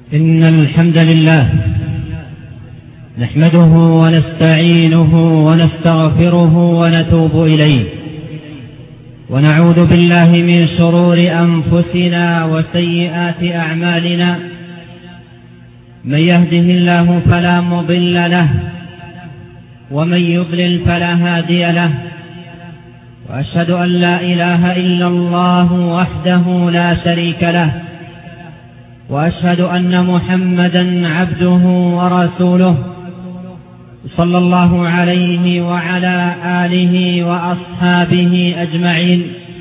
إن الحمد لله نحمده ونستعينه ونستغفره ونتوب إليه، ونعوذ بالله من شرور أنفسنا وسيئات أعمالنا. من يهده الله فلا مضل له، ومن يضلل فلا هادي له. وأشهد أن لا إله إلا الله وحده لا شريك له، وأشهد أن محمدا عبده ورسوله، صلى الله عليه وعلى آله وأصحابه أجمعين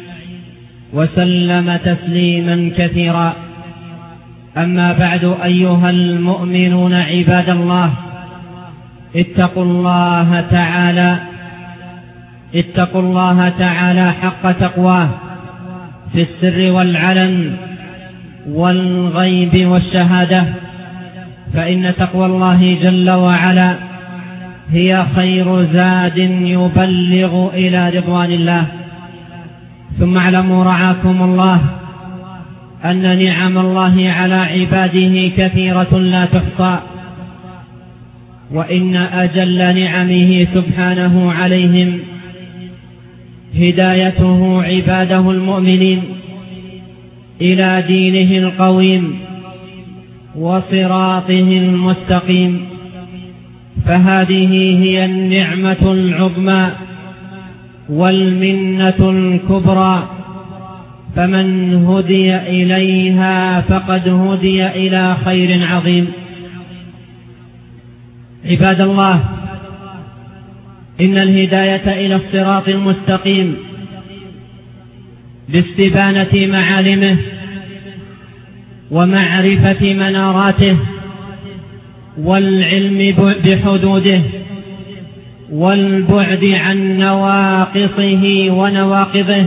وسلم تسليما كثيرا. أما بعد، أيها المؤمنون عباد الله، اتقوا الله تعالى حق تقواه في السر والعلن والغيب والشهادة، فإن تقوى الله جل وعلا هي خير زاد يبلغ إلى رضوان الله. ثم اعلموا رعاكم الله أن نعم الله على عباده كثيرة لا تحصى، وإن أجل نعمه سبحانه عليهم هدايته عباده المؤمنين إلى دينه القويم وصراطه المستقيم، فهذه هي النعمة العظمى والمنة الكبرى، فمن هدي إليها فقد هدي إلى خير عظيم. عباد الله، إن الهداية إلى الصراط المستقيم باستبانة معالمه ومعرفة مناراته والعلم بحدوده والبعد عن نواقصه ونواقضه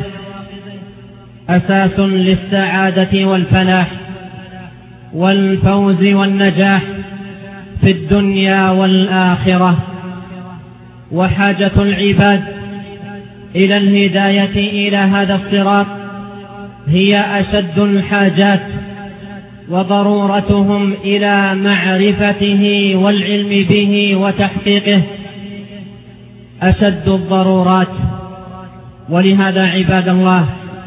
أساس للسعادة والفلاح والفوز والنجاح في الدنيا والآخرة. وحاجة العباد إلى الهداية إلى هذا الصراط هي أشد الحاجات، وضرورتهم إلى معرفته والعلم به وتحقيقه أشد الضرورات. ولهذا عباد الله،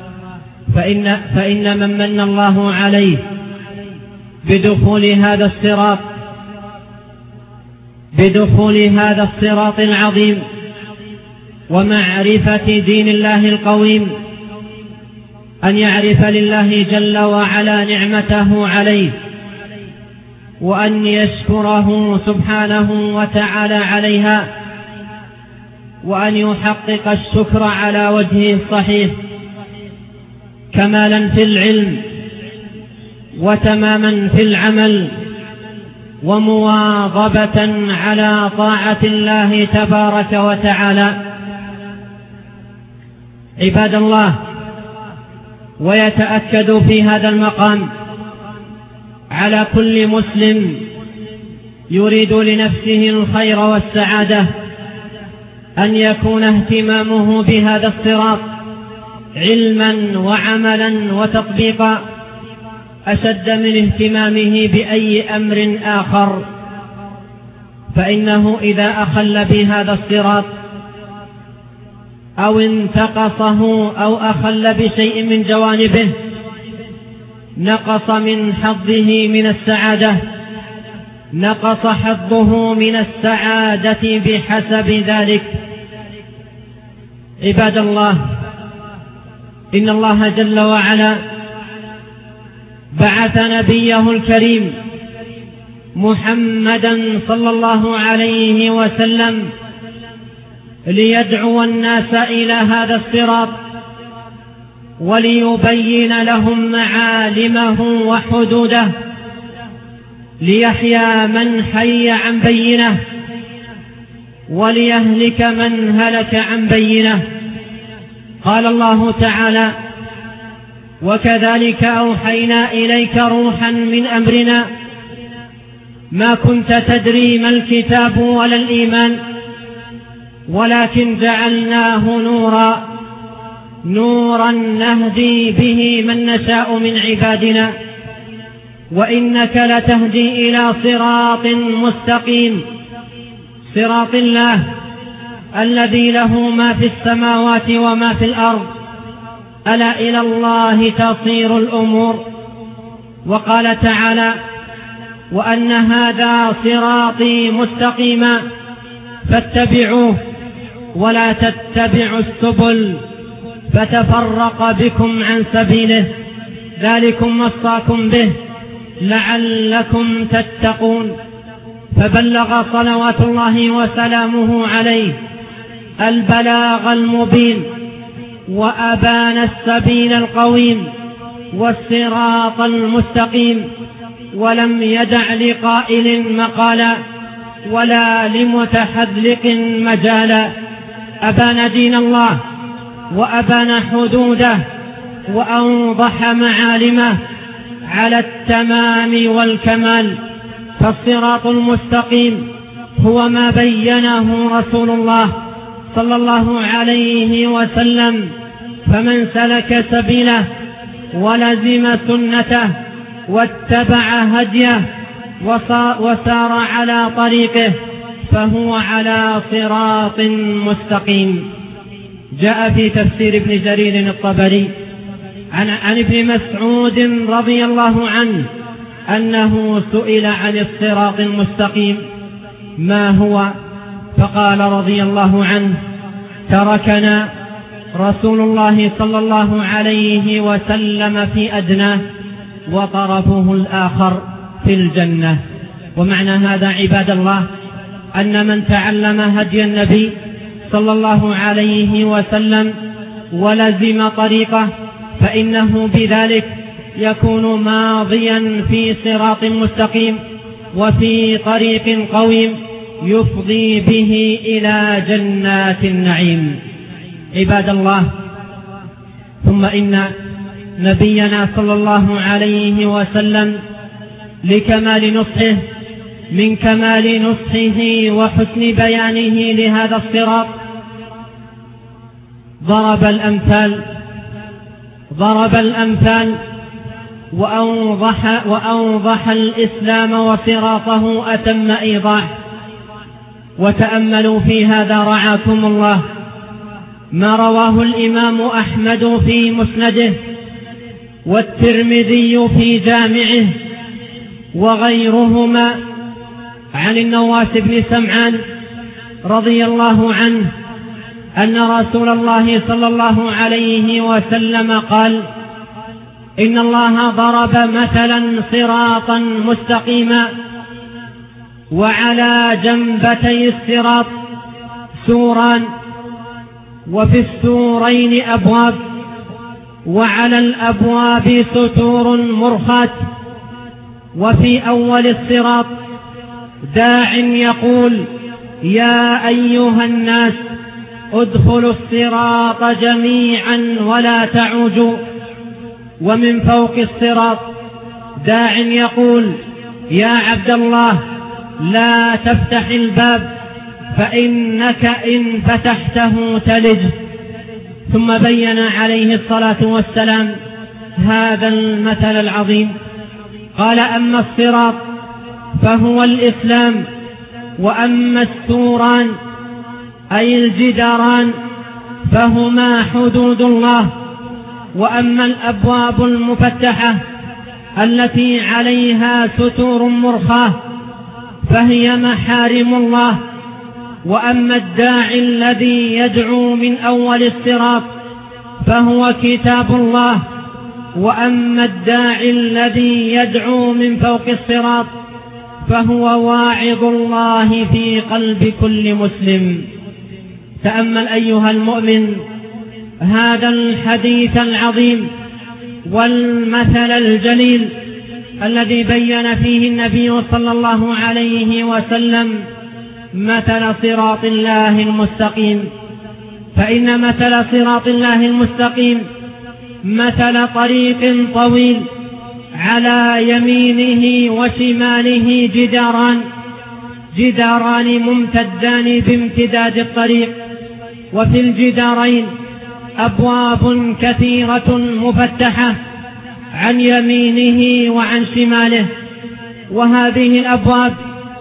فإن من من الله عليه بدخول هذا الصراط العظيم ومعرفة دين الله القويم أن يعرف لله جل وعلا نعمته عليه، وأن يشكره سبحانه وتعالى عليها، وأن يحقق الشكر على وجهه الصحيح، كمالا في العلم وتماما في العمل، ومواظبة على طاعة الله تبارك وتعالى. عباد الله، ويتأكد في هذا المقام على كل مسلم يريد لنفسه الخير والسعادة أن يكون اهتمامه بهذا الصراط علما وعملا وتطبيقا أشد من اهتمامه بأي أمر آخر، فإنه إذا أخل بهذا الصراط أو انتقصه أو أخل بشيء من جوانبه نقص من حظه من السعادة، نقص حظه من السعادة بحسب ذلك. عباد الله، إن الله جل وعلا بعث نبيه الكريم محمدا صلى الله عليه وسلم ليدعو الناس إلى هذا الصراط وليبين لهم معالمه وحدوده، ليحيى من حي عن بينه وليهلك من هلك عن بينه. قال الله تعالى: وكذلك أوحينا إليك روحا من أمرنا ما كنت تدري ما الكتاب ولا الإيمان ولكن جعلناه نورا نهدي به من نشاء من عبادنا وإنك لتهدي إلى صراط مستقيم، صراط الله الذي له ما في السماوات وما في الأرض، ألا إلى الله تصير الأمور. وقال تعالى: وأن هذا صراطي مستقيما فاتبعوه ولا تتبعوا السبل فتفرق بكم عن سبيله، ذلكم وصاكم به لعلكم تتقون. فبلغ صلوات الله وسلامه عليه البلاغ المبين، وأبان السبيل القويم والصراط المستقيم، ولم يدع لقائل مقالا ولا لمتحذلق مجالا. أبان دين الله وأبان حدوده وأوضح معالمه على التمام والكمال. فالصراط المستقيم هو ما بينه رسول الله صلى الله عليه وسلم، فمن سلك سبيله ولزم سنته واتبع هديه وسار على طريقه فهو على صراط مستقيم. جاء في تفسير ابن جرير الطبري عن ابن مسعود رضي الله عنه أنه سئل عن الصراط المستقيم ما هو، فقال رضي الله عنه: تركنا رسول الله صلى الله عليه وسلم في أدناه وطرفه الآخر في الجنة. ومعنى هذا عباد الله أن من تعلم هدي النبي صلى الله عليه وسلم ولزم طريقه فإنه بذلك يكون ماضيا في صراط مستقيم وفي طريق قويم يفضي به إلى جنات النعيم. عباد الله، ثم إن نبينا صلى الله عليه وسلم لكمال نصحه من كمال نصحه وحسن بيانه لهذا الصراط ضرب الأمثال وأوضح الإسلام وصراطه أتم إيضاح. وتأملوا في هذا رعاكم الله ما رواه الإمام أحمد في مسنده والترمذي في جامعه وغيرهما عن النواس بن سمعان رضي الله عنه أن رسول الله صلى الله عليه وسلم قال: إن الله ضرب مثلا صراطا مستقيما، وعلى جنبتي الصراط سوران، وفي السورين أبواب، وعلى الأبواب ستور مرخاة، وفي أول الصراط داع يقول: يا أيها الناس ادخلوا الصراط جميعا ولا تعوجوا. ومن فوق الصراط داع يقول: يا عبد الله لا تفتح الباب فإنك إن فتحته تلج. ثم بين عليه الصلاة والسلام هذا المثل العظيم، قال: أما الصراط فهو الإسلام، وأما السوران أي الجداران فهما حدود الله، وأما الأبواب المفتحة التي عليها ستور مرخاة فهي محارم الله، وأما الداعي الذي يدعو من أول الصراط فهو كتاب الله، وأما الداعي الذي يدعو من فوق الصراط فهو واعظ الله في قلب كل مسلم. تأمل أيها المؤمن هذا الحديث العظيم والمثل الجليل الذي بين فيه النبي صلى الله عليه وسلم مثل صراط الله المستقيم. فإن مثل صراط الله المستقيم مثل طريق طويل على يمينه وشماله جداران ممتدان بامتداد الطريق، وفي الجدارين أبواب كثيرة مفتحة عن يمينه وعن شماله. وهذه الأبواب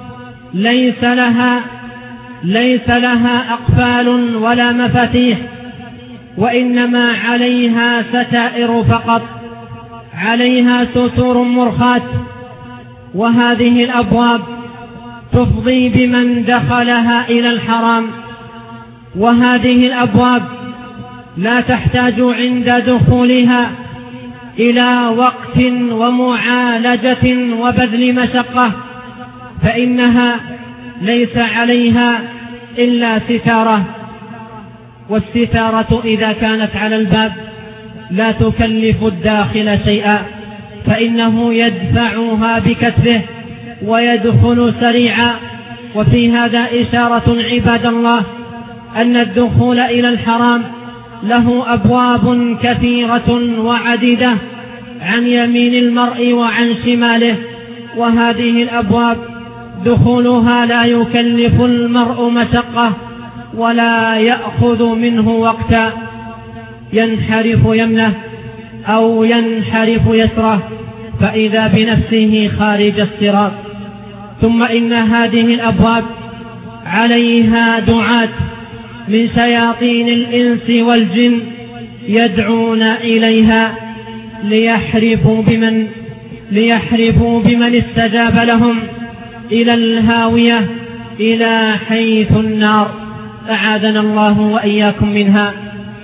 ليس لها أقفال ولا مفاتيح، وإنما عليها ستائر فقط، عليها ستور مرخاة. وهذه الأبواب تفضي بمن دخلها إلى الحرام. وهذه الأبواب لا تحتاج عند دخولها إلى وقت ومعالجة وبذل مشقة، فإنها ليس عليها إلا ستارة، والستارة إذا كانت على الباب لا تكلف الداخل شيئا، فإنه يدفعها بكتفه ويدخل سريعا. وفي هذا إشارة عباد الله أن الدخول إلى الحرام له أبواب كثيرة وعديدة عن يمين المرء وعن شماله، وهذه الأبواب دخولها لا يكلف المرء مشقة ولا يأخذ منه وقتا، ينحرف يمنه أو ينحرف يسره فإذا بنفسه خارج الصراط. ثم إن هذه الأبواب عليها دعاة من شياطين الإنس والجن يدعون إليها ليحرفوا بمن استجاب لهم إلى الهاوية، إلى حيث النار، أعاذنا الله وإياكم منها.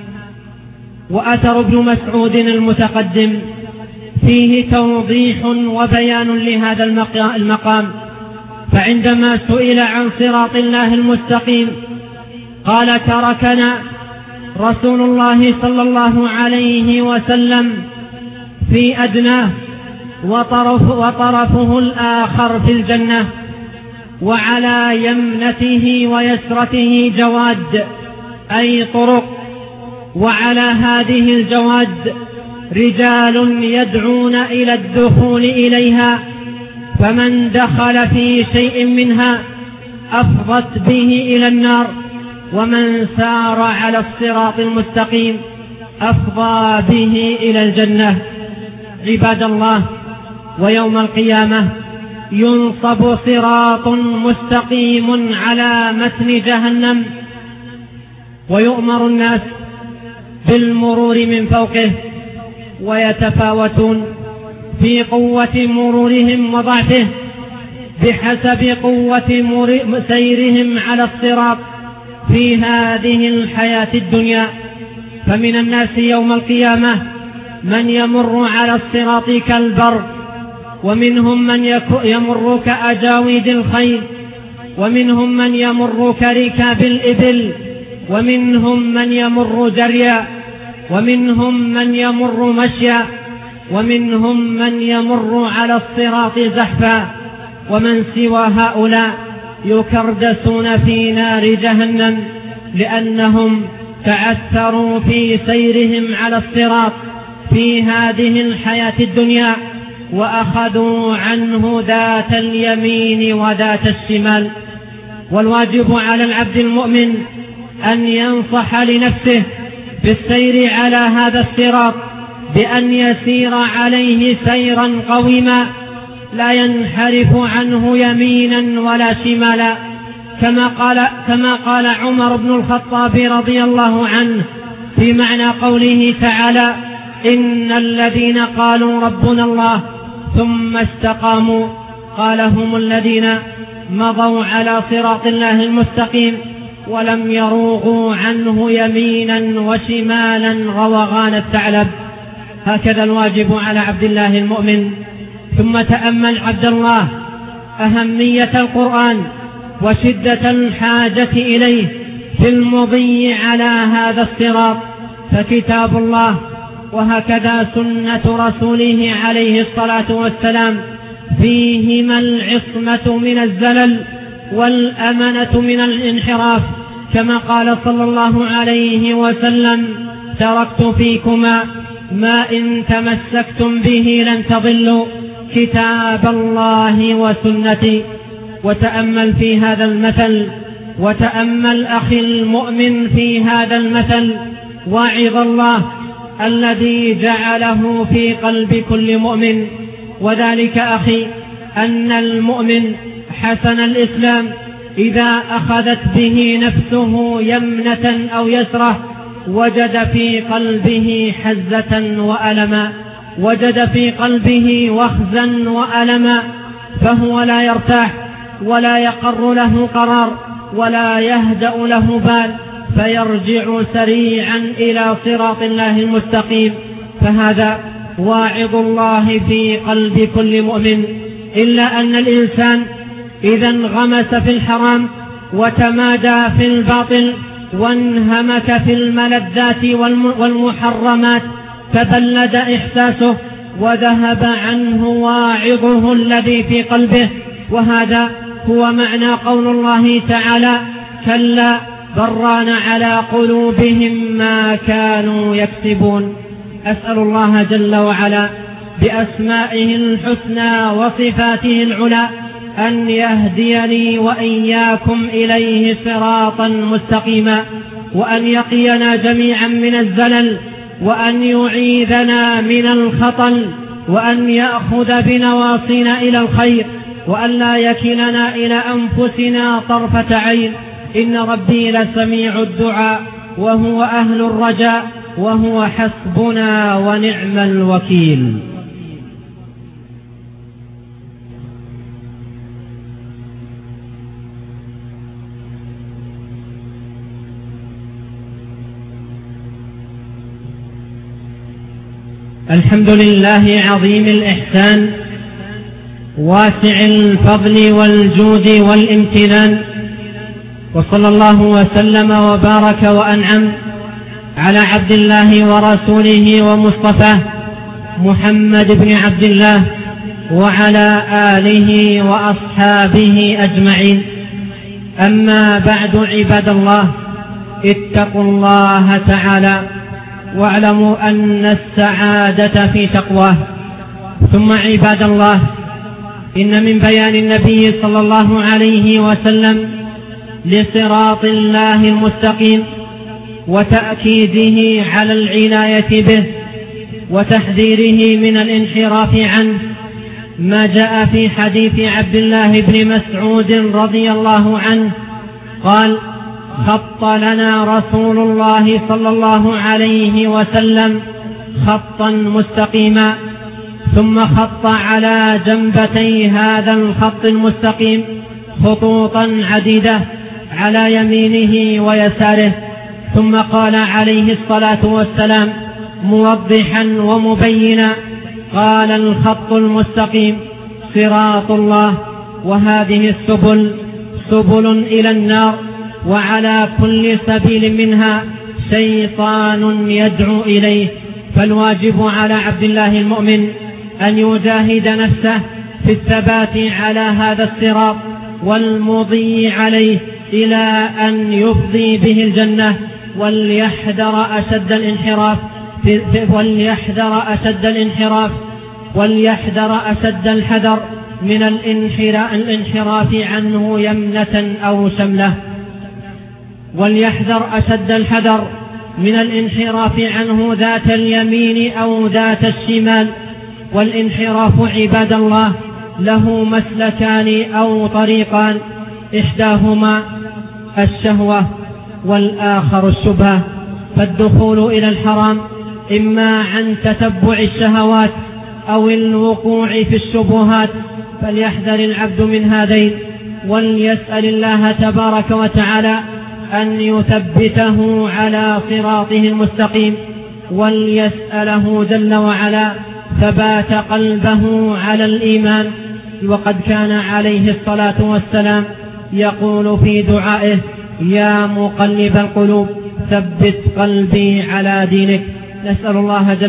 وأثر ابن مسعود المتقدم فيه توضيح وبيان لهذا المقام، فعندما سئل عن صراط الله المستقيم قال: تركنا رسول الله صلى الله عليه وسلم في أدناه وطرفه الآخر في الجنة، وعلى يمنته ويسرته جواد أي طرق، وعلى هذه الجواد رجال يدعون إلى الدخول إليها، فمن دخل في شيء منها أفضت به إلى النار، ومن سار على الصراط المستقيم أفضى به إلى الجنة. عباد الله، ويوم القيامة ينصب صراط مستقيم على متن جهنم، ويؤمر الناس بالمرور من فوقه، ويتفاوتون في قوة مرورهم وضعفه بحسب قوة سيرهم على الصراط في هذه الحياة الدنيا. فمن الناس يوم القيامة من يمر على الصراط كالبرق، ومنهم من يمر كأجاويد الخيل، ومنهم من يمر كركاب الإبل، ومنهم من يمر جريا، ومنهم من يمر مشيا، ومنهم من يمر على الصراط زحفا. ومن سوى هؤلاء يكردسون في نار جهنم لأنهم تعثروا في سيرهم على الصراط في هذه الحياة الدنيا، وأخذوا عنه ذات اليمين وذات الشمال. والواجب على العبد المؤمن أن ينصح لنفسه بالسير على هذا الصراط بأن يسير عليه سيرا قويما لا ينحرف عنه يمينا ولا شمالا، كما قال عمر بن الخطاب رضي الله عنه في معنى قوله تعالى: إن الذين قالوا ربنا الله ثم استقاموا قال هم الذين مضوا على صراط الله المستقيم ولم يروغوا عنه يمينا وشمالا روغان الثعلب. هكذا الواجب على عبد الله المؤمن. ثم تأمل عبد الله أهمية القرآن وشدة الحاجة إليه في المضي على هذا الصراط، فكتاب الله وهكذا سنة رسوله عليه الصلاة والسلام فيهما العصمة من الزلل والأمنة من الانحراف، كما قال صلى الله عليه وسلم: تركت فيكما ما إن تمسكتم به لن تضلوا، كتاب الله وسنتي. وتأمل في هذا المثل، وتأمل أخي المؤمن في هذا المثل، واعظ الله الذي جعله في قلب كل مؤمن. وذلك أخي أن المؤمن حسن الإسلام إذا أخذت به نفسه يمنة أو يسرة وجد في قلبه حزة وألما، وجد في قلبه وخزا وألما، فهو لا يرتاح ولا يقر له قرار ولا يهدأ له بال، فيرجع سريعا إلى صراط الله المستقيم. فهذا واعظ الله في قلب كل مؤمن. إلا أن الإنسان إذا انغمس في الحرام وتمادى في الباطل وانهمك في الملذات والمحرمات تبلد إحساسه وذهب عنه واعظه الذي في قلبه. وهذا هو معنى قول الله تعالى: كلا بران على قلوبهم ما كانوا يكسبون. أسأل الله جل وعلا بأسمائه الحسنى وصفاته العلى أن يهديني وإياكم إليه صراطا مستقيما، وأن يقينا جميعا من الزلل، وأن يعيذنا من الخطل، وأن يأخذ بنواصينا إلى الخير، وأن لا يكلنا إلى أنفسنا طرفة عين. إن ربي لسميع الدعاء وهو أهل الرجاء وهو حسبنا ونعم الوكيل. الحمد لله عظيم الإحسان واسع الفضل والجود والامتنان، وصلى الله وسلم وبارك وأنعم على عبد الله ورسوله ومصطفاه محمد بن عبد الله وعلى آله وأصحابه أجمعين. أما بعد، عباد الله، اتقوا الله تعالى واعلموا أن السعادة في تقواه. ثم عباد الله، إن من بيان النبي صلى الله عليه وسلم لصراط الله المستقيم وتأكيده على العناية به وتحذيره من الانحراف عنه ما جاء في حديث عبد الله بن مسعود رضي الله عنه قال: خط لنا رسول الله صلى الله عليه وسلم خطا مستقيما، ثم خط على جنبتي هذا الخط المستقيم خطوطا عديدة على يمينه ويساره، ثم قال عليه الصلاة والسلام موضحا ومبينا: قال: الخط المستقيم صراط الله، وهذه السبل سبل إلى النار، وعلى كل سبيل منها شيطان يدعو إليه. فالواجب على عبد الله المؤمن أن يجاهد نفسه في الثبات على هذا الصراط والمضي عليه إلى أن يفضي به الجنة، وليحذر أشد الحذر من الانحراف عنه يمنة أو شملة، وليحذر أشد الحذر من الانحراف عنه ذات اليمين أو ذات الشمال. والانحراف عباد الله له مسلكان أو طريقان، إحداهما الشهوة والآخر الشبهة. فالدخول إلى الحرام إما عن تتبع الشهوات أو الوقوع في الشبهات، فليحذر العبد من هذين، وليسأل الله تبارك وتعالى أن يثبته على صراطه المستقيم، وليسأله جل وعلا ثبات قلبه على الإيمان. وقد كان عليه الصلاة والسلام يقول في دعائه: يا مقلب القلوب ثبت قلبي على دينك. نسأل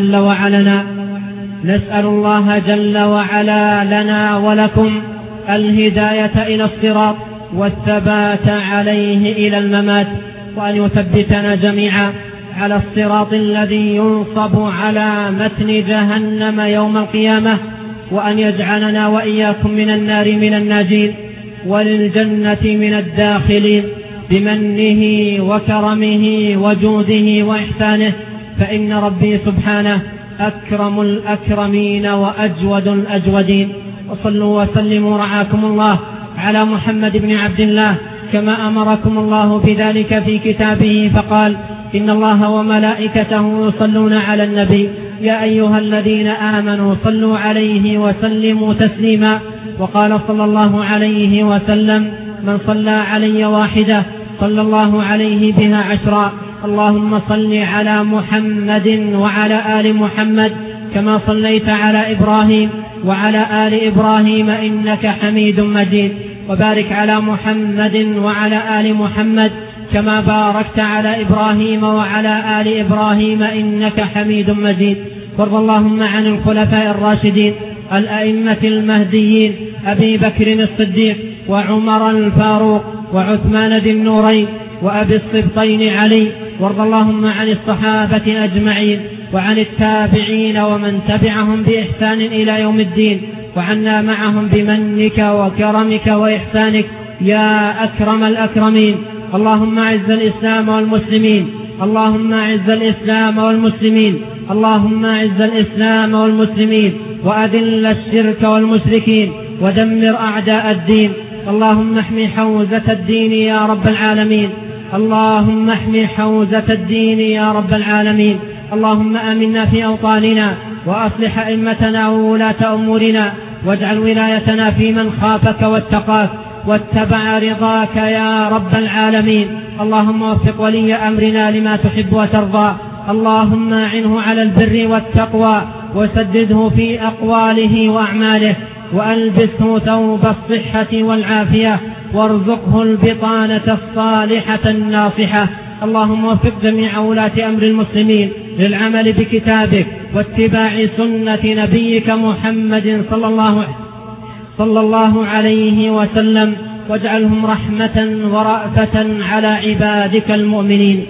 الله جل وعلا لنا ولكم الهداية إلى الصراط والثبات عليه إلى الممات، وأن يثبتنا جميعا على الصراط الذي ينصب على متن جهنم يوم القيامة، وأن يجعلنا وإياكم من النار من الناجين، وللجنة من الداخلين بمنه وكرمه وجوده وإحسانه. فإن ربي سبحانه أكرم الأكرمين وأجود الأجودين. وصلوا وسلموا رعاكم الله على محمد بن عبد الله كما أمركم الله بذلك في كتابه فقال: إن الله وملائكته يصلون على النبي يا أيها الذين آمنوا صلوا عليه وسلموا تسليما. وقال صلى الله عليه وسلم: من صلى علي واحدة صلى الله عليه بها 10. اللهم صل على محمد وعلى آل محمد كما صليت على إبراهيم وعلى آل إبراهيم إنك حميد مجيد. وبارك على محمد وعلى آل محمد كما باركت على إبراهيم وعلى آل إبراهيم إنك حميد مجيد. وارض اللهم عن الخلفاء الراشدين الأئمة المهديين أبي بكر الصديق وعمر الفاروق وعثمان ذي النورين وأبي الصبطين علي. وارض اللهم عن الصحابة أجمعين وعن التابعين ومن تبعهم بإحسان إلى يوم الدين، وعنا معهم بمنك وكرمك وإحسانك يا أكرم الأكرمين. اللهم أعز الإسلام والمسلمين، اللهم أعز الإسلام والمسلمين، اللهم أعز الإسلام والمسلمين، وأذل الشرك والمشركين، ودمر أعداء الدين. اللهم احمي حوزة الدين يا رب العالمين، اللهم احمي حوزة الدين يا رب العالمين. اللهم آمنا في أوطاننا وأصلح أئمتنا وولاة أمورنا، واجعل ولايتنا في من خافك واتقاك واتبع رضاك يا رب العالمين. اللهم وفق ولي أمرنا لما تحب وترضى، اللهم أعنه على البر والتقوى، وسدده في أقواله وأعماله، وألبسه ثوب الصحة والعافية، وارزقه البطانة الصالحة الناصحة. اللهم وفق جميع ولاة أمر المسلمين للعمل بكتابك واتباع سنة نبيك محمد صلى الله عليه وسلم، واجعلهم رحمة ورأفة على عبادك المؤمنين.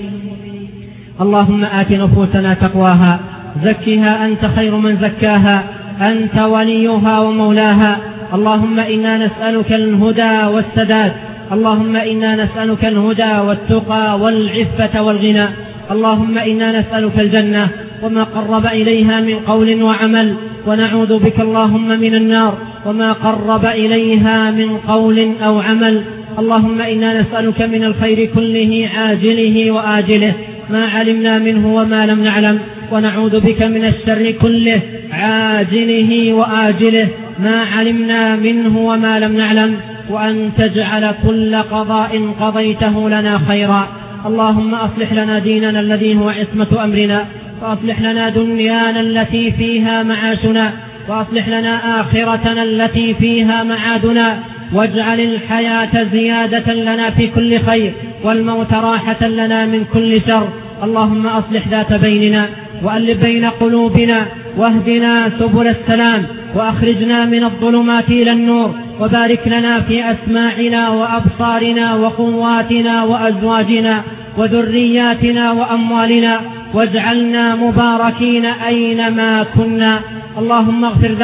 اللهم آت نفوسنا تقواها، زكها أنت خير من زكاها، أنت وليها ومولاها. اللهم إنا نسألك الهدى والسداد، اللهم إنا نسألك الهدى والتقى والعفة والغنى. اللهم إنا نسألك الجنة وما قرب إليها من قول وعمل، ونعوذ بك اللهم من النار وما قرب إليها من قول أو عمل. اللهم إنا نسألك من الخير كله عاجله وآجله ما علمنا منه وما لم نعلم، ونعوذ بك من الشر كله عاجله وآجله ما علمنا منه وما لم نعلم، وأن تجعل كل قضاء قضيته لنا خيرا. اللهم أصلح لنا ديننا الذي هو عصمة أمرنا، وأصلح لنا دنيانا التي فيها معاشنا، وأصلح لنا آخرتنا التي فيها معادنا، واجعل الحياة زيادة لنا في كل خير، والموت راحة لنا من كل شر. اللهم أصلح ذات بيننا، وألف بين قلوبنا، واهدنا سبل السلام، وأخرجنا من الظلمات إلى النور، وبارك لنا في أسماعنا وأبصارنا وقواتنا وأزواجنا وذرياتنا وأموالنا، واجعلنا مباركين أينما كنا. اللهم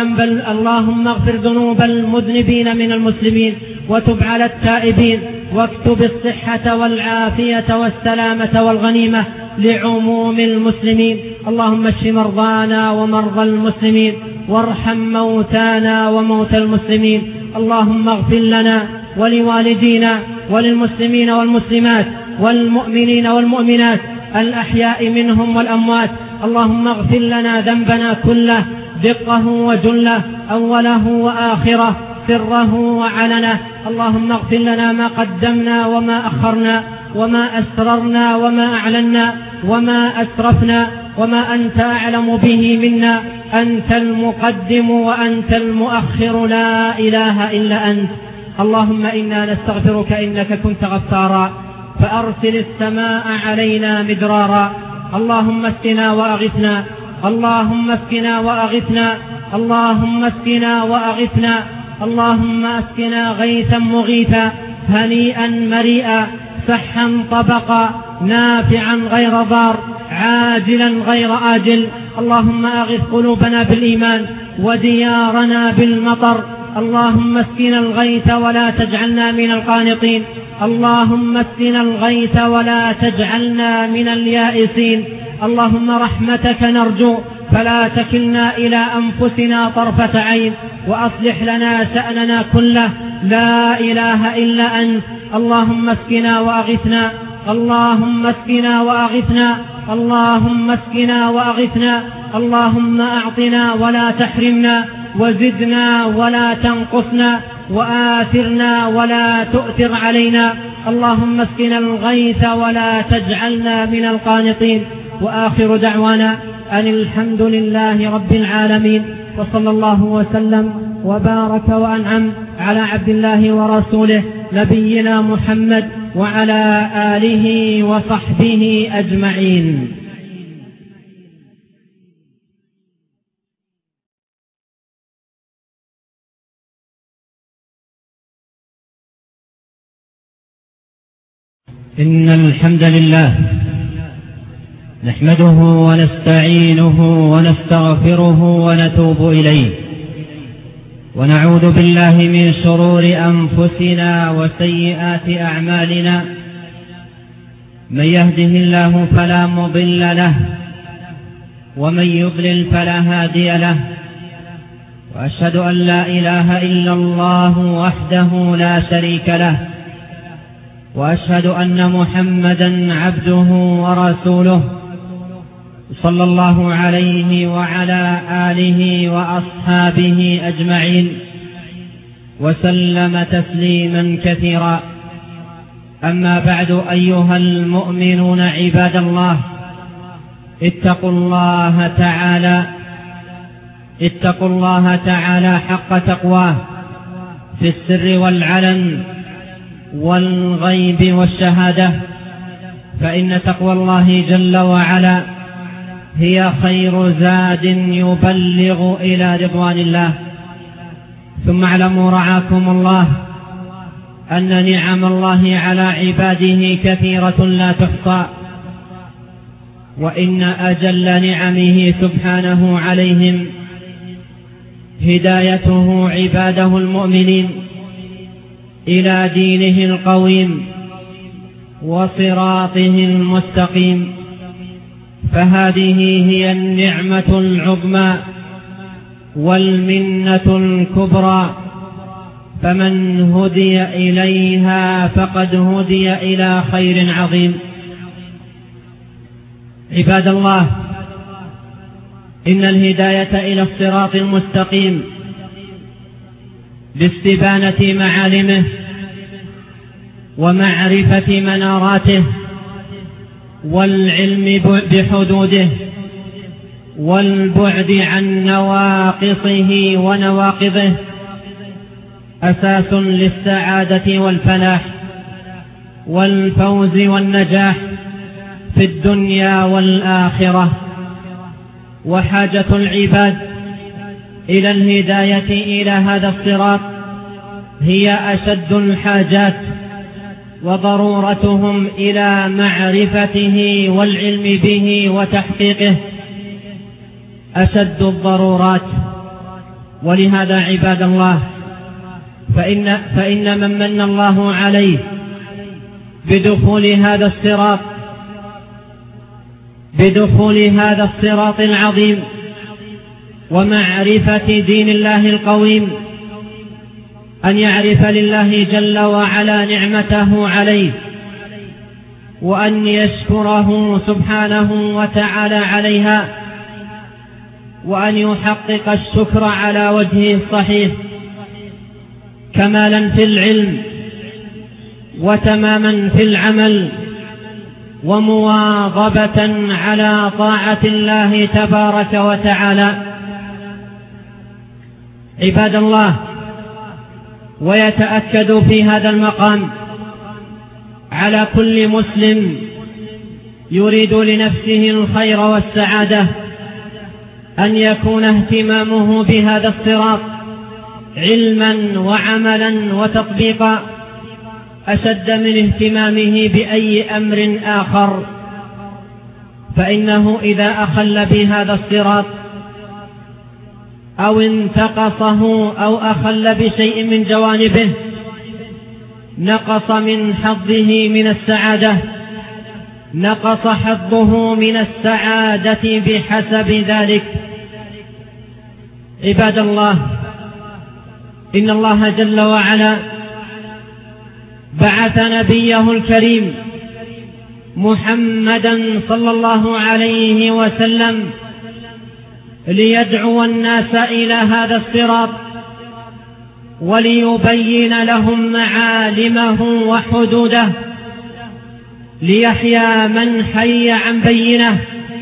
اغفر ذنوب المذنبين من المسلمين، وتب على التائبين، واكتب الصحة والعافية والسلامة والغنيمة لعموم المسلمين. اللهم اشف مرضانا ومرضى المسلمين، وارحم موتانا وموتى المسلمين. اللهم اغفر لنا ولوالدينا وللمسلمين والمسلمات والمؤمنين والمؤمنات الأحياء منهم والأموات. اللهم اغفر لنا ذنبنا كله، دقه وجله، أوله وآخره، سره وعلنه. اللهم اغفر لنا ما قدمنا وما أخرنا، وما أسررنا وما أعلنا، وما أسرفنا، وما أنت أعلم به منا. أنت المقدم وأنت المؤخر، لا إله إلا أنت. اللهم إنا نستغفرك إنك كنت غفارا، فأرسل السماء علينا مدرارا. اللهم اسقنا وأغثنا، اللهم اسقنا وأغثنا، اللهم اسقنا وأغثنا، اللهم اسقنا غيثا مغيثا، هنيئا مريئا، سحا طبقا، نافعا غير ضار، عاجلا غير آجل. اللهم أغث قلوبنا بالإيمان، وديارنا بالمطر. اللهم اسقنا الغيث ولا تجعلنا من القانطين، اللهم اسقنا الغيث ولا تجعلنا من اليائسين. اللهم رحمتك نرجو فلا تكلنا إلى أنفسنا طرفة عين، وأصلح لنا شأننا كله، لا إله إلا أنت. اللهم اسقنا وأغثنا، اللهم اسقنا وأغثنا، اللهم اسقنا وأغثنا، اللهم أعطنا ولا تحرمنا، وزدنا ولا تنقصنا، وآثرنا ولا تؤثر علينا. اللهم اسقنا الغيث ولا تجعلنا من القانطين. وآخر دعوانا أن الحمد لله رب العالمين، وصلى الله وسلم وبارك وأنعم على عبد الله ورسوله نبينا محمد وعلى آله وصحبه أجمعين. إن الحمد لله نحمده ونستعينه ونستغفره ونتوب إليه، ونعوذ بالله من شرور أنفسنا وسيئات أعمالنا. من يهده الله فلا مضل له، ومن يضلل فلا هادي له، وأشهد أن لا إله إلا الله وحده لا شريك له، وأشهد أن محمدا عبده ورسوله صلى الله عليه وعلى آله وأصحابه أجمعين، وسلم تسليما كثيرا. أما بعد، أيها المؤمنون عباد الله، اتقوا الله تعالى حق تقواه في السر والعلن والغيب والشهادة، فإن تقوى الله جل وعلا هي خير زاد يبلغ إلى رضوان الله. ثم اعلموا رعاكم الله أن نعم الله على عباده كثيرة لا تحصى، وإن أجل نعمه سبحانه عليهم هدايته عباده المؤمنين إلى دينه القويم وصراطه المستقيم، فهذه هي النعمة العظمى والمنة الكبرى، فمن هدي إليها فقد هدي إلى خير عظيم. عباد الله، إن الهداية إلى الصراط المستقيم باستبانة معالمه ومعرفة مناراته والعلم بحدوده والبعد عن نواقصه ونواقضه أساس للسعادة والفلاح والفوز والنجاح في الدنيا والآخرة. وحاجة العباد إلى الهداية إلى هذا الصراط هي أشد الحاجات، وضرورتهم إلى معرفته والعلم به وتحقيقه أشد الضرورات. ولهذا عباد الله، فإن من من الله عليه بدخول هذا الصراط العظيم ومعرفة دين الله القويم أن يعرف لله جل وعلا نعمته عليه، وأن يشكره سبحانه وتعالى عليها، وأن يحقق الشكر على وجهه الصحيح، كمالا في العلم وتماما في العمل، ومواظبة على طاعة الله تبارك وتعالى. عباد الله، ويتأكد في هذا المقام على كل مسلم يريد لنفسه الخير والسعادة أن يكون اهتمامه بهذا الصراط علما وعملا وتطبيقا أشد من اهتمامه بأي أمر آخر، فإنه إذا أخل بهذا الصراط أو انتقصه أو أخل بشيء من جوانبه نقص من حظه من السعادة نقص حظه من السعادة بحسب ذلك. عباد الله، إن الله جل وعلا بعث نبيه الكريم محمدا صلى الله عليه وسلم ليدعو الناس إلى هذا الصراط وليبين لهم معالمه وحدوده، ليحيى من حي عن بينه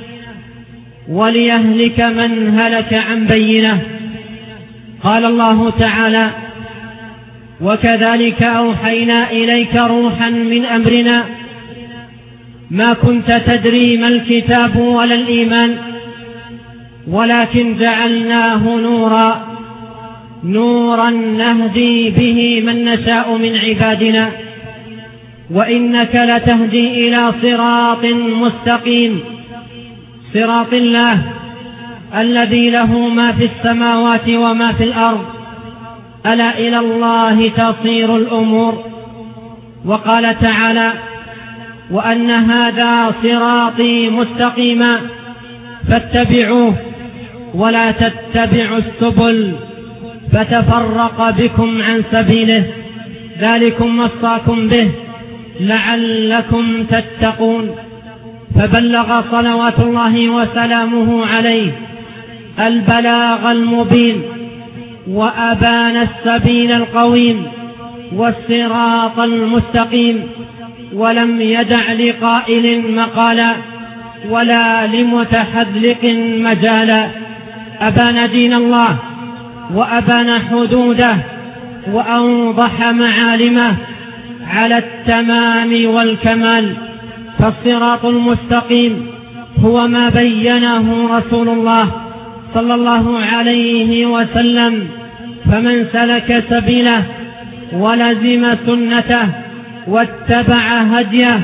وليهلك من هلك عن بينه. قال الله تعالى: وكذلك أوحينا إليك روحا من أمرنا ما كنت تدري ما الكتاب ولا الإيمان ولكن جعلناه نورا نهدي به من نشاء من عبادنا وإنك لتهدي إلى صراط مستقيم، صراط الله الذي له ما في السماوات وما في الأرض، ألا إلى الله تصير الأمور. وقال تعالى: وأن هذا صراطي مستقيما فاتبعوه ولا تتبعوا السبل فتفرق بكم عن سبيله، ذلكم وصاكم به لعلكم تتقون. فبلغ صلوات الله وسلامه عليه البلاغ المبين وأبان السبيل القويم والصراط المستقيم، ولم يدع لقائل مقالا ولا لمتحذلق مجالا. أبان دين الله وأبان حدوده وأوضح معالمه على التمام والكمال. فالصراط المستقيم هو ما بينه رسول الله صلى الله عليه وسلم، فمن سلك سبيله ولزم سنته واتبع هديه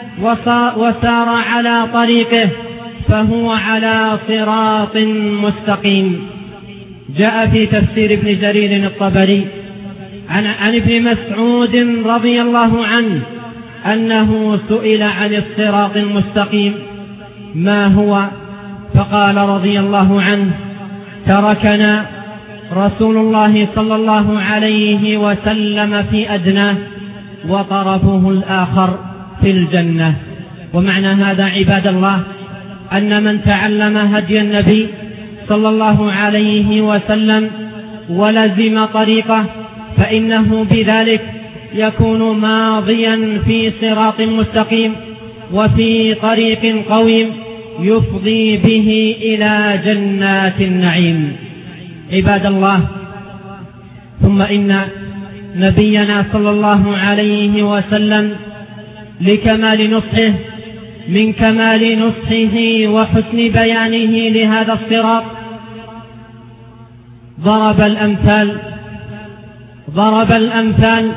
وسار على طريقه فهو على صراط مستقيم. جاء في تفسير ابن جرير الطبري عن ابن مسعود رضي الله عنه أنه سئل عن الصراط المستقيم ما هو، فقال رضي الله عنه: تركنا رسول الله صلى الله عليه وسلم في أدناه وطرفه الآخر في الجنة. ومعنى هذا عباد الله أن من تعلم هدي النبي صلى الله عليه وسلم ولزم طريقه فإنه بذلك يكون ماضيا في صراط مستقيم وفي طريق قويم يفضي به إلى جنات النعيم. عباد الله، ثم إن نبينا صلى الله عليه وسلم لكمال نصحه من كمال نصحه وحسن بيانه لهذا الصراط ضرب الأمثال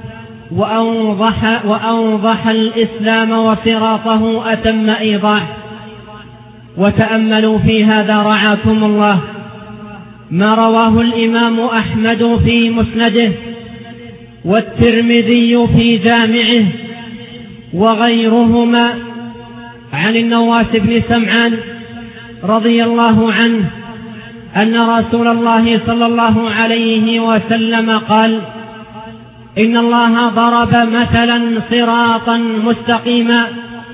وأوضح الإسلام وصراطه أتم إيضاح. وتأملوا في هذا رعاكم الله ما رواه الإمام أحمد في مسنده والترمذي في جامعه وغيرهما عن النواس بن سمعان رضي الله عنه أن رسول الله صلى الله عليه وسلم قال: إن الله ضرب مثلا صراطا مستقيما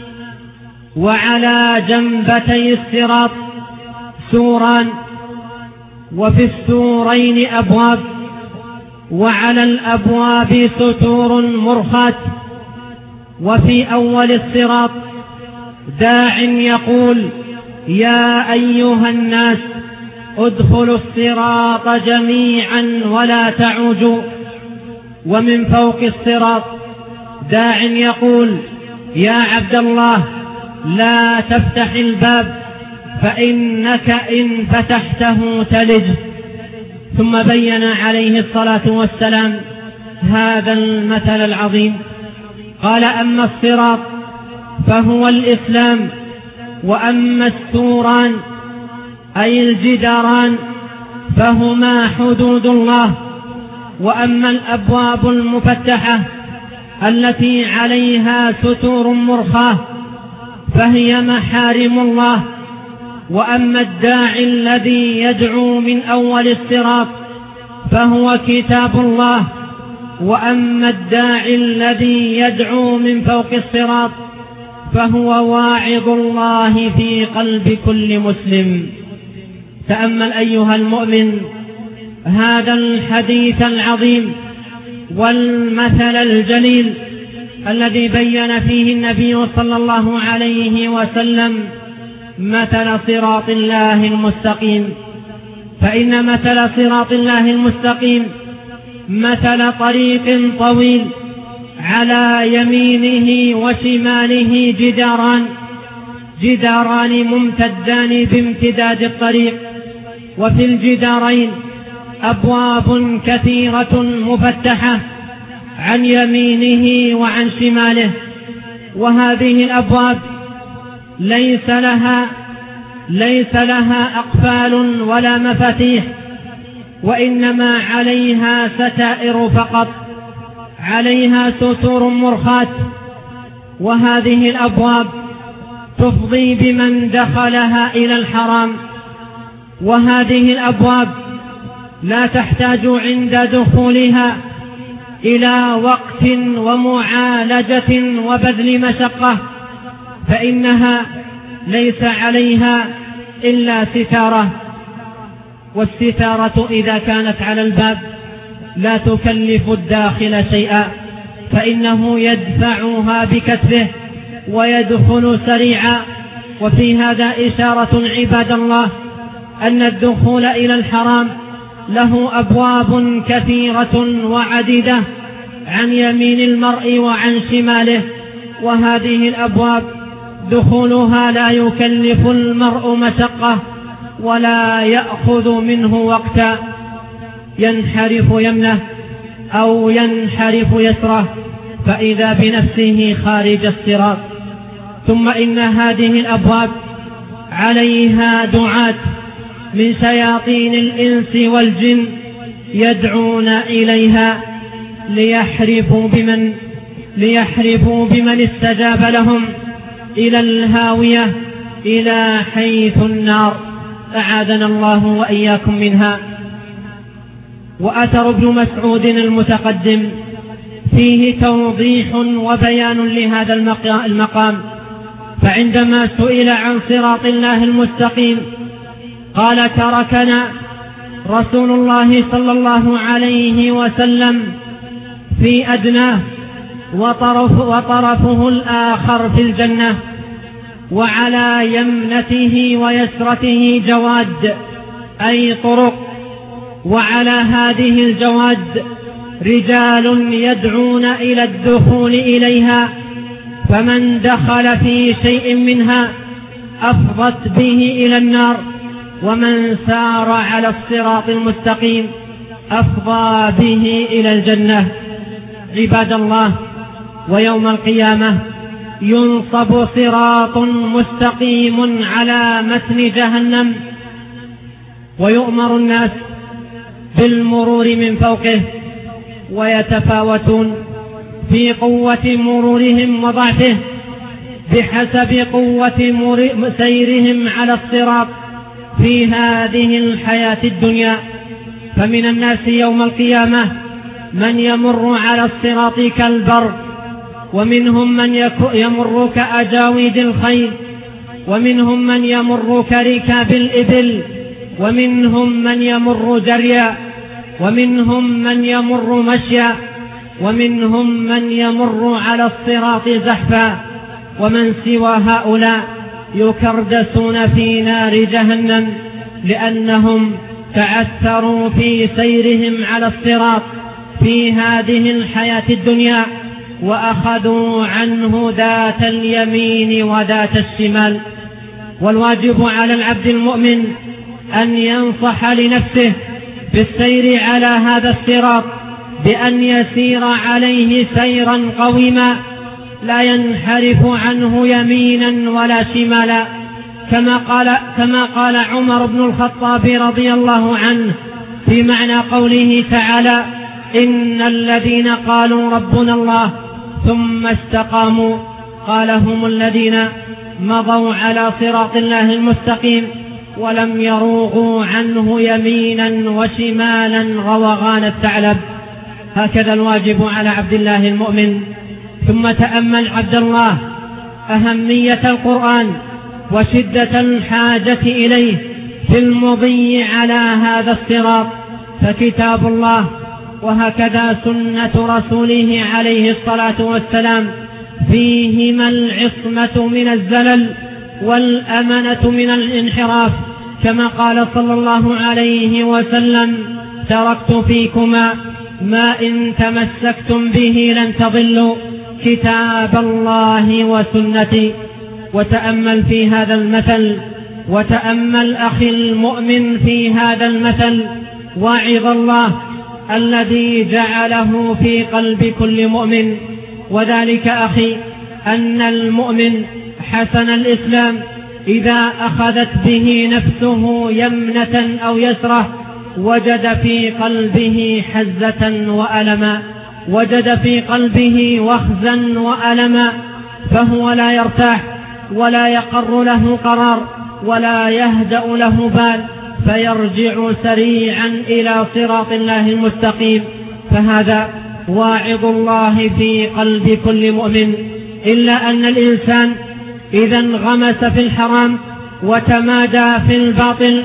وعلى جنبتي الصراط سوران وفي السورين أبواب وعلى الأبواب ستور مرخاة وفي أول الصراط داع يقول: يا أيها الناس ادخلوا الصراط جميعا ولا تعوجوا. ومن فوق الصراط داع يقول: يا عبد الله لا تفتح الباب فإنك إن فتحته تلج. ثم بين عليه الصلاة والسلام هذا المثل العظيم. قال: أما الصراط فهو الإسلام، وأما السوران أي الجداران فهما حدود الله، وأما الأبواب المفتحة التي عليها ستور مرخاة فهي محارم الله. وأما الداعي الذي يدعو من أول الصراط فهو كتاب الله. وأما الداعي الذي يدعو من فوق الصراط فهو واعظ الله في قلب كل مسلم. تأمل أيها المؤمن هذا الحديث العظيم والمثل الجليل الذي بين فيه النبي صلى الله عليه وسلم مثل صراط الله المستقيم. فإن مثل صراط الله المستقيم مثل طريق طويل على يمينه وشماله جداران ممتدان بامتداد الطريق، وفي الجدارين أبواب كثيرة مفتحة عن يمينه وعن شماله، وهذه الأبواب ليس لها أقفال ولا مفاتيح، وإنما عليها ستائر فقط، عليها ستور مرخاة. وهذه الأبواب تفضي بمن دخلها إلى الحرام، وهذه الأبواب لا تحتاج عند دخولها إلى وقت ومعالجة وبذل مشقة، فإنها ليس عليها إلا ستارة، والستارة إذا كانت على الباب لا تكلف الداخل شيئا، فإنه يدفعها بكتفه ويدخل سريعا. وفي هذا إشارة عباد الله أن الدخول إلى الحرام له أبواب كثيرة وعديدة عن يمين المرء وعن شماله، وهذه الأبواب دخولها لا يكلف المرء مشقة ولا يأخذ منه وقتا، ينحرف يمنه أو ينحرف يسره فإذا بنفسه خارج الصراط. ثم إن هذه الأبواب عليها دعاة من شياطين الإنس والجن يدعون إليها ليحرفوا بمن استجاب لهم إلى الهاوية، إلى حيث النار، أعاذنا الله وإياكم منها. وأثر ابن مسعود المتقدم فيه توضيح وبيان لهذا المقام، فعندما سئل عن صراط الله المستقيم قال: تركنا رسول الله صلى الله عليه وسلم في أدناه وطرفه الآخر في الجنة، وعلى يمنته ويسرته جواد أي طرق، وعلى هذه الجواد رجال يدعون إلى الدخول إليها، فمن دخل في شيء منها أفضت به إلى النار، ومن سار على الصراط المستقيم أفضى به إلى الجنة. عباد الله، ويوم القيامة ينصب صراط مستقيم على متن جهنم، ويؤمر الناس بالمرور من فوقه، ويتفاوتون في قوة مرورهم وضعفه بحسب قوة سيرهم على الصراط في هذه الحياة الدنيا. فمن الناس يوم القيامة من يمر على الصراط كالبرق، ومنهم من يمر كأجاويد الخيل، ومنهم من يمر كركاب الإبل، ومنهم من يمر جريا، ومنهم من يمر مشيا، ومنهم من يمر على الصراط زحفا. ومن سوى هؤلاء يكردسون في نار جهنم لأنهم تعثروا في سيرهم على الصراط في هذه الحياة الدنيا، وأخذوا عنه ذات اليمين وذات الشمال. والواجب على العبد المؤمن أن ينصح لنفسه بالسير على هذا الصراط بأن يسير عليه سيرا قويما لا ينحرف عنه يمينا ولا شمالا، كما قال عمر بن الخطاب رضي الله عنه في معنى قوله تعالى: إن الذين قالوا ربنا الله ثم استقاموا قال هم الذين مضوا على صراط الله المستقيم ولم يروغوا عنه يمينا وشمالا روغان الثعلب. هكذا الواجب على عبد الله المؤمن. ثم تأمل عبد الله أهمية القرآن وشدة الحاجة إليه في المضي على هذا الصراط، فكتاب الله وهكذا سنة رسوله عليه الصلاة والسلام فيهما العصمة من الزلل والأمنة من الانحراف، كما قال صلى الله عليه وسلم: تركت فيكما ما إن تمسكتم به لن تضلوا، كتاب الله وسنتي. وتأمل في هذا المثل، وتأمل أخي المؤمن في هذا المثل واعظ الله الذي جعله في قلب كل مؤمن. وذلك أخي أن المؤمن حسن الإسلام إذا أخذت به نفسه يمنة أو يسرة وجد في قلبه حزة وألما، وجد في قلبه وخزا وألما، فهو لا يرتاح ولا يقر له قرار ولا يهدأ له بال، فيرجع سريعا إلى صراط الله المستقيم. فهذا واعظ الله في قلب كل مؤمن. إلا أن الإنسان إذا انغمس في الحرام وتمادى في الباطل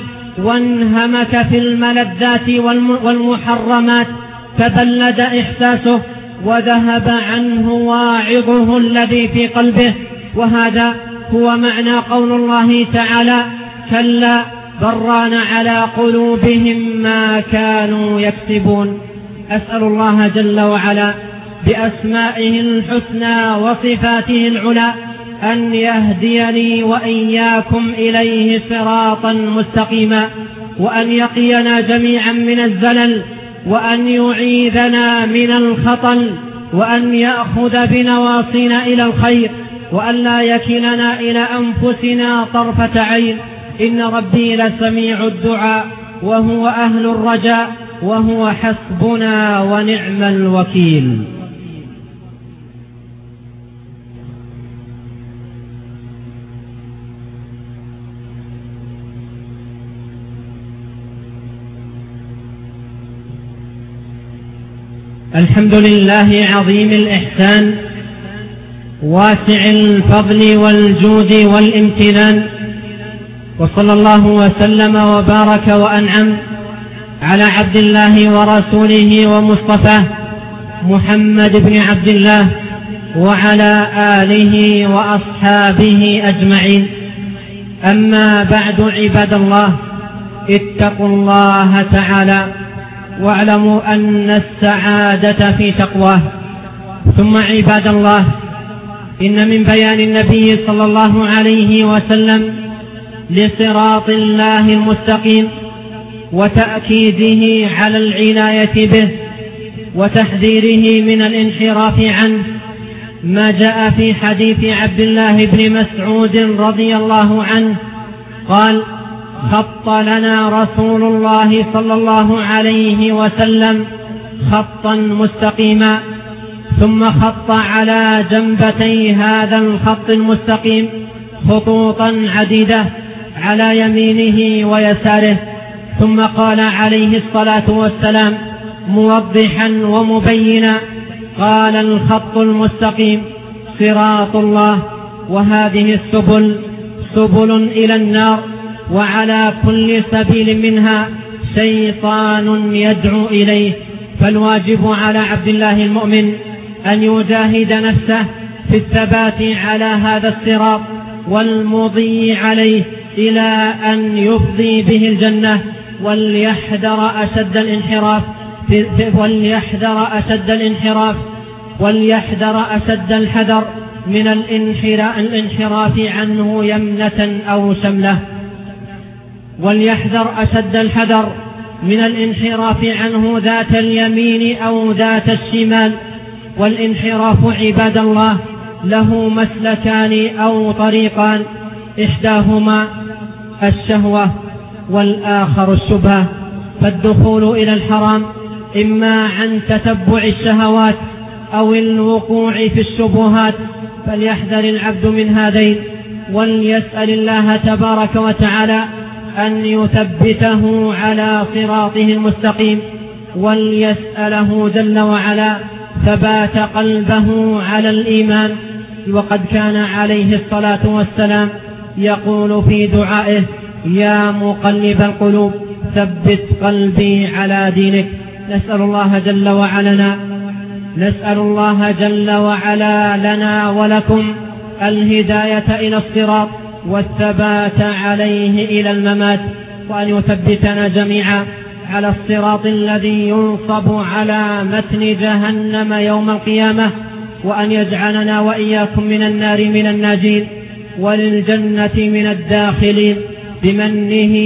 وانهمك في الملذات والمحرمات تبلد إحساسه وذهب عنه واعظه الذي في قلبه. وهذا هو معنى قول الله تعالى: كلا بران على قلوبهم ما كانوا يكسبون. أسأل الله جل وعلا بأسمائه الحسنى وصفاته العلى أن يهديني وإياكم إليه صراطا مستقيما، وأن يقينا جميعا من الزلل، وأن يعيذنا من الخطل، وأن يأخذ بنواصينا إلى الخير، وأن لا يكلنا إلى أنفسنا طرفة عين. إن ربي لسميع الدعاء وهو أهل الرجاء وهو حسبنا ونعم الوكيل. الحمد لله عظيم الإحسان واسع الفضل والجود والامتنان، وصلى الله وسلم وبارك وأنعم على عبد الله ورسوله ومصطفاه محمد بن عبد الله وعلى آله وأصحابه أجمعين. أما بعد، عباد الله، اتقوا الله تعالى واعلموا أن السعادة في تقواه. ثم عباد الله، إن من بيان النبي صلى الله عليه وسلم لصراط الله المستقيم وتأكيده على العناية به وتحذيره من الانحراف عنه ما جاء في حديث عبد الله بن مسعود رضي الله عنه قال: خط لنا رسول الله صلى الله عليه وسلم خطا مستقيما، ثم خط على جنبتي هذا الخط المستقيم خطوطا عديدة على يمينه ويساره، ثم قال عليه الصلاة والسلام موضحا ومبينا: قال: الخط المستقيم صراط الله، وهذه السبل سبل إلى النار، وعلى كل سبيل منها شيطان يدعو إليه. فالواجب على عبد الله المؤمن أن يجاهد نفسه في الثبات على هذا الصراط والمضي عليه إلى أن يفضي به الجنة، وليحذر أشد الحذر من الانحراف عنه يمنة أو شملة، وليحذر أشد الحذر من الانحراف عنه ذات اليمين أو ذات الشمال. والانحراف عباد الله له مسلكان أو طريقان، إحداهما الشهوة والآخر الشبهة. فالدخول إلى الحرام إما عن تتبع الشهوات أو الوقوع في الشبهات، فليحذر العبد من هذين. وليسأل الله تبارك وتعالى أن يثبته على صراطه المستقيم، وليسأله جل وعلا ثبات قلبه على الإيمان. وقد كان عليه الصلاة والسلام يقول في دعائه: يا مقلب القلوب ثبت قلبي على دينك. نسأل الله جل وعلا لنا ولكم الهداية إلى الصراط والثبات عليه إلى الممات، وأن يثبتنا جميعا على الصراط الذي ينصب على متن جهنم يوم القيامة، وأن يجعلنا وإياكم من النار من الناجين، وللجنة من الداخلين بمنه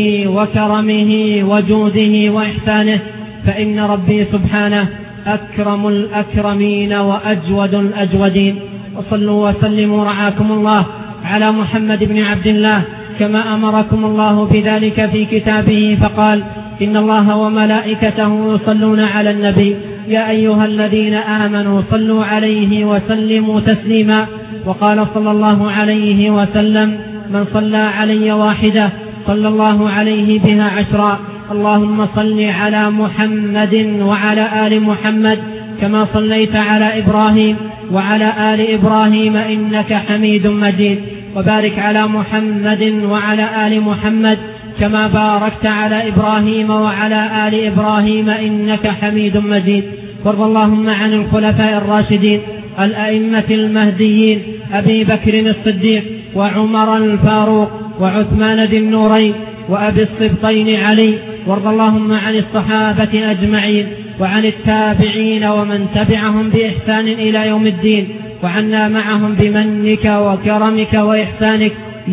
وكرمه وجوده وإحسانه، فإن ربي سبحانه أكرم الأكرمين وأجود الأجودين. وصلوا وسلموا رعاكم الله على محمد بن عبد الله كما أمركم الله بذلك في كتابه، فقال: إن الله وملائكته يصلون على النبي يا أيها الذين آمنوا صلوا عليه وسلموا تسليما. وقال صلى الله عليه وسلم: من صلى علي واحدة صلى الله عليه بها عشرا. اللهم صل على محمد وعلى آل محمد كما صليت على إبراهيم وعلى آل إبراهيم إنك حميد مجيد، وبارك على محمد وعلى آل محمد كما باركت على إبراهيم وعلى آل إبراهيم إنك حميد مجيد. وارض اللهم عن الخلفاء الراشدين الأئمة المهديين أبي بكر الصديق وعمر الفاروق وعثمان ذي النورين وأبي الصبطين علي. وارض اللهم عن الصحابة أجمعين وعن التابعين ومن تبعهم بإحسان إلى يوم الدين، وعنا معهم بمنك وكرمك وإحسانك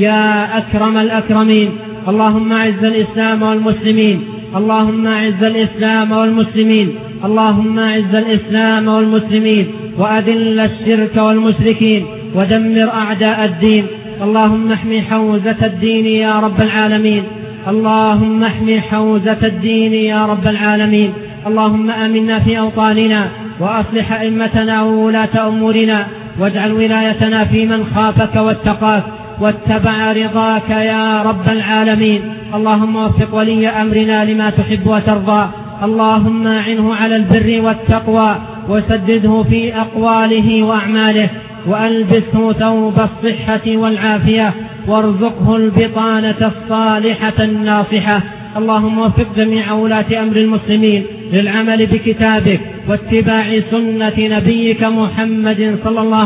يا أكرم الأكرمين. اللهم أعز الإسلام والمسلمين، اللهم أعز الإسلام والمسلمين، اللهم أعز الإسلام والمسلمين، وأذل الشرك والمشركين، ودمر أعداء الدين. اللهم احمي حوزة الدين يا رب العالمين، اللهم احمي حوزة الدين يا رب العالمين. اللهم آمنا في أوطاننا، وأصلح أئمتنا وولاة أمورنا، واجعل ولايتنا في من خافك واتقاك واتبع رضاك يا رب العالمين. اللهم وفق ولي أمرنا لما تحب وترضى، اللهم أعنه على البر والتقوى، وسدده في أقواله وأعماله، وألبسه ثوب الصحة والعافية، وارزقه البطانة الصالحة الناصحة. اللهم وفق جميع ولاة أمر المسلمين للعمل بكتابك واتباع سنة نبيك محمد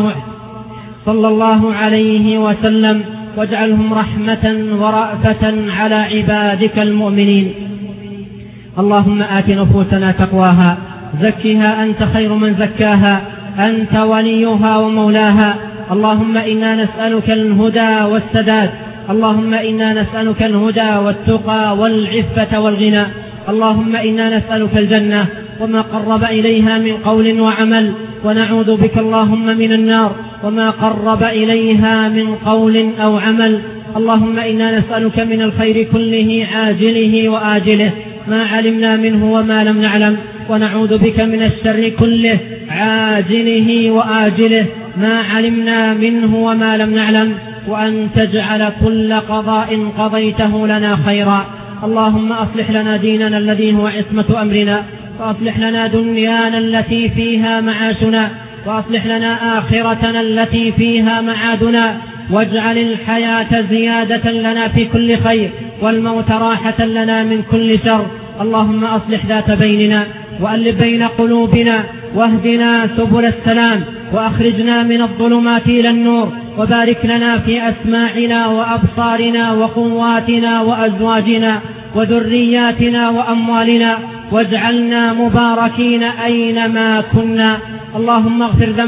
صلى الله عليه وسلم، واجعلهم رحمة ورأفة على عبادك المؤمنين. اللهم آت نفوسنا تقواها، زكها أنت خير من زكاها، أنت وليها ومولاها. اللهم إنا نسألك الهدى والسداد، اللهم إنا نسألك الهدى والتقى والعفة والغنى. اللهم إنا نسألك الجنة وما قرب إليها من قول وعمل، ونعوذ بك اللهم من النار وما قرب إليها من قول أو عمل. اللهم إنا نسألك من الخير كله عاجله وآجله ما علمنا منه وما لم نعلم، ونعوذ بك من الشر كله عاجله وآجله ما علمنا منه وما لم نعلم، وأن تجعل كل قضاء قضيته لنا خيرا. اللهم أصلح لنا ديننا الذي هو عصمة أمرنا، وأصلح لنا دنيانا التي فيها معاشنا، وأصلح لنا آخرتنا التي فيها معادنا، واجعل الحياة زيادة لنا في كل خير، والموت راحة لنا من كل شر. اللهم أصلح ذات بيننا، وألف بين قلوبنا، واهدنا سبل السلام، وأخرجنا من الظلمات إلى النور، وبارك لنا في أسماعنا وأبصارنا وقواتنا وأزواجنا وذرياتنا وأموالنا، واجعلنا مباركين أينما كنا. اللهم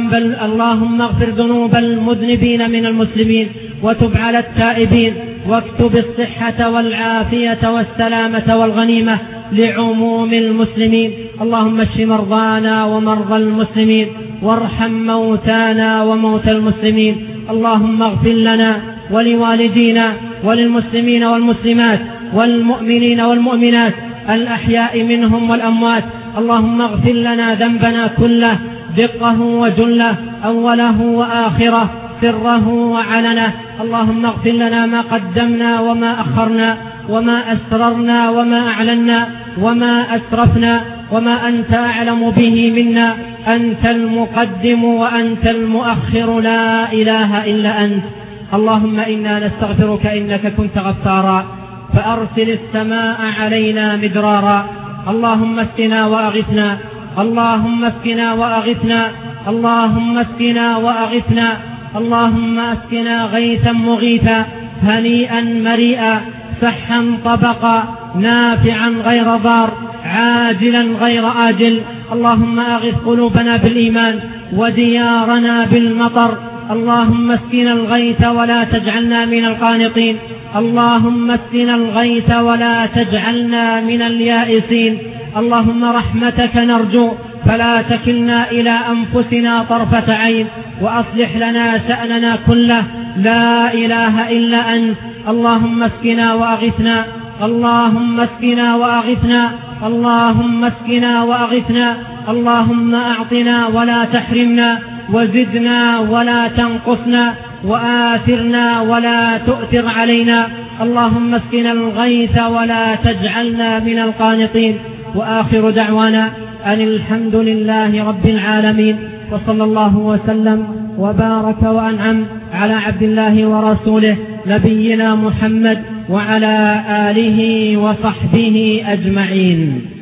اغفر ذنوب المذنبين من المسلمين، وتب على التائبين، واكتب الصحة والعافية والسلامة والغنيمة لعموم المسلمين. اللهم اشف مرضانا ومرضى المسلمين، وارحم موتانا وموتى المسلمين. اللهم اغفر لنا ولوالدينا وللمسلمين والمسلمات والمؤمنين والمؤمنات الأحياء منهم والأموات. اللهم اغفر لنا ذنبنا كله، دقه وجله، أوله وآخره، سره وعلنه. اللهم اغفر لنا ما قدمنا وما أخرنا وما أسررنا وما أعلنا وما أسرفنا وما أنت أعلم به منا. أنت المقدم وأنت المؤخر، لا إله إلا أنت. اللهم إنا نستغفرك إنك كنت غفارا فأرسل السماء علينا مدرارا. اللهم اسقنا وأغثنا، اللهم اسقنا وأغثنا، اللهم اسقنا وأغثنا، اللهم اسقنا غيثا مغيثا هنيئا مريئا سحا طبقا نافعا غير ضار عاجلا غير آجل. اللهم أغث قلوبنا بالإيمان وديارنا بالمطر. اللهم اسقنا الغيث ولا تجعلنا من القانطين. اللهم اسقنا الغيث ولا تجعلنا من اليائسين. اللهم رحمتك نرجو فلا تكلنا إلى أنفسنا طرفة عين، وأصلح لنا شأننا كله، لا إله إلا أنت. اللهم اسقنا وأغثنا، اللهم اسقنا وأغثنا، اللهم اسقنا وأغثنا. اللهم أعطنا ولا تحرمنا، وزدنا ولا تنقصنا، وآثرنا ولا تؤثر علينا. اللهم اسقنا الغيث ولا تجعلنا من القانطين. وآخر دعوانا أن الحمد لله رب العالمين، وصلى الله وسلم وبارك وأنعم على عبد الله ورسوله نبينا محمد وعلى آله وصحبه أجمعين.